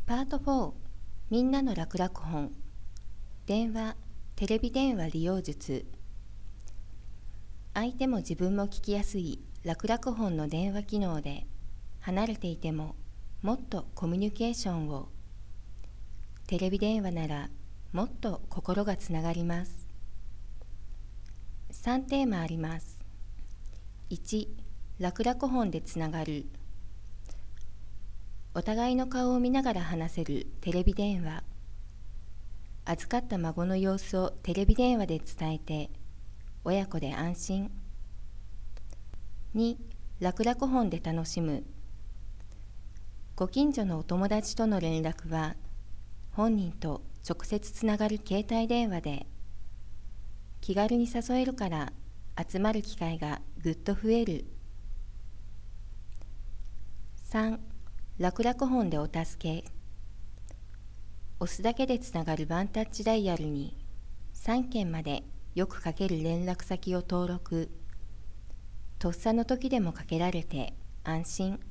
パート4、みんなの楽々本。電話、テレビ電話利用術。相手も自分も聞きやすい楽々本の電話機能で、離れていてももっとコミュニケーションを。テレビ電話ならもっと心がつながります。3テーマあります。1、楽々本でつながる。お互いの顔を見ながら話せるテレビ電話。預かった孫の様子をテレビ電話で伝えて、親子で安心。2、楽々本で楽しむ。ご近所のお友達との連絡は、本人と直接つながる携帯電話で、気軽に誘えるから集まる機会がぐっと増える。3、楽々本でお助け。押すだけでつながるワンタッチダイヤルに3件までよくかける連絡先を登録。とっさの時でもかけられて安心。